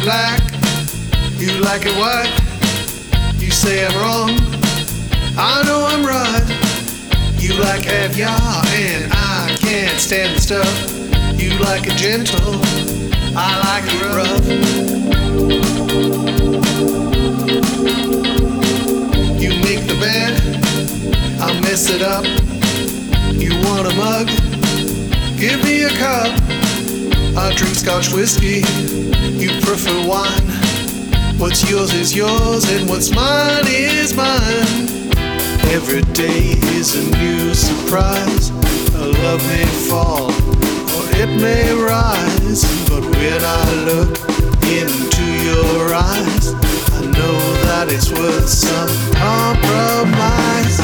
black, you like it white. You say I'm wrong, I know I'm right. You like caviar and I can't stand the stuff. You like it gentle, I like it rough. You make the bed, I mess it up. You want a mug? Give me a cup. I drink Scotch whiskey, you prefer wine. What's yours is yours and what's mine is mine. Every day is a new surprise. A love may fall or it may rise, but when I look into your eyes, I know that it's worth some compromise.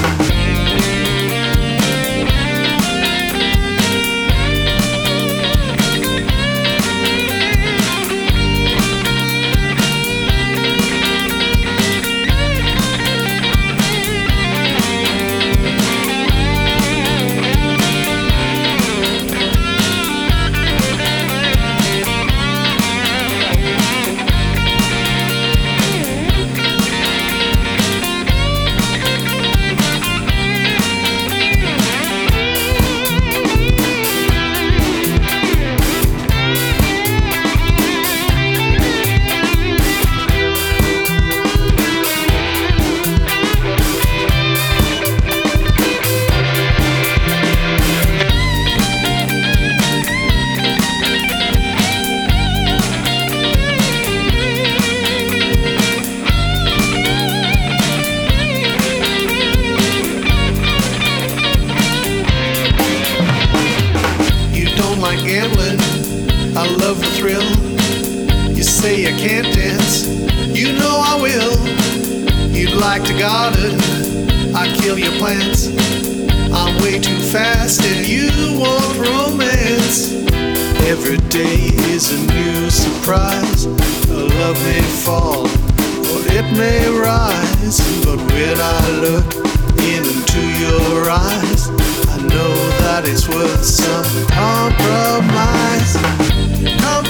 Gambling, I love the thrill. You say I can't dance, you know I will. You'd like to garden, I kill your plants. I'm way too fast and you want romance. Every day is a new surprise. A love may fall or it may rise, but when I look into your eyes, I know that it's worth some compromise.